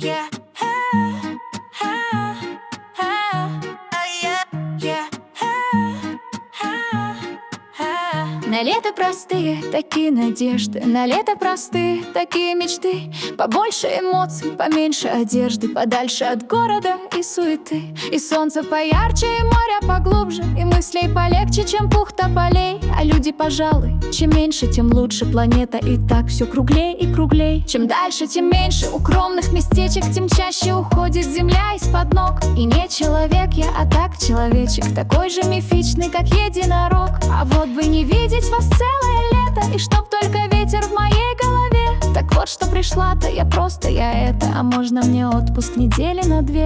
yeah, yeah. На лето простые такие надежды, на лето простые такие мечты. Побольше эмоций, поменьше одежды, подальше от города и суеты. И солнце поярче, и море поглубже, и мыслей полегче, чем пух тополей. А люди, пожалуй, чем меньше, тем лучше. Планета и так все круглей и круглей. Чем дальше, тем меньше укромных местечек, тем чаще уходит земля из-под ног. И не человек я, а так человечек, такой же мифичный, как единорог. А вот бы не видеть вас целое лето, и чтоб только ветер в моей голове. Так вот, что пришла-то я просто, я это. А можно мне отпуск недели на 2?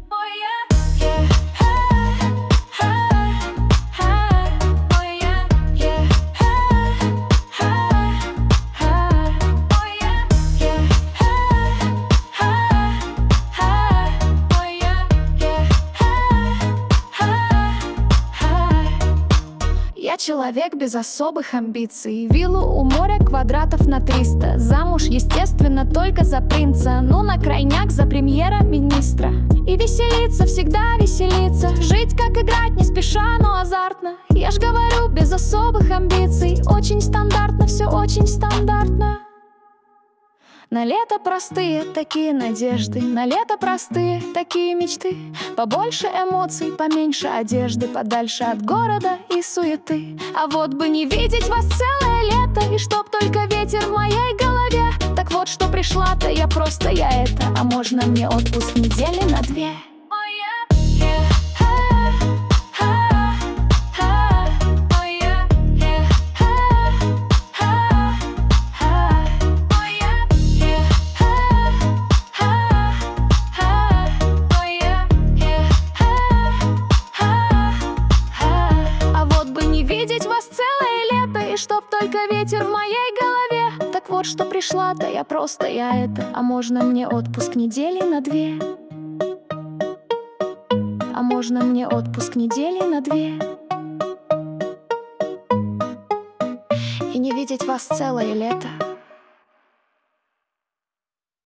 Я человек без особых амбиций. Виллу у моря квадратов на 300. Замуж, естественно, только за принца. Ну, на крайняк за премьера-министра. И веселиться, всегда веселиться. Жить как играть, не спеша, но азартно. Я ж говорю, без особых амбиций. Очень стандартно, все очень стандартно. На лето простые такие надежды, на лето простые такие мечты. Побольше эмоций, поменьше одежды, подальше от города и суеты. А вот бы не видеть вас целое лето, и чтоб только ветер в моей голове. Так вот, что пришла-то я просто, я это. А можно мне отпуск недели на 2? Видеть вас целое лето, и чтоб только ветер в моей голове. Так вот, что пришла-то я просто, я это. А можно мне отпуск недели на 2? А можно мне отпуск недели на 2? И не видеть вас целое лето.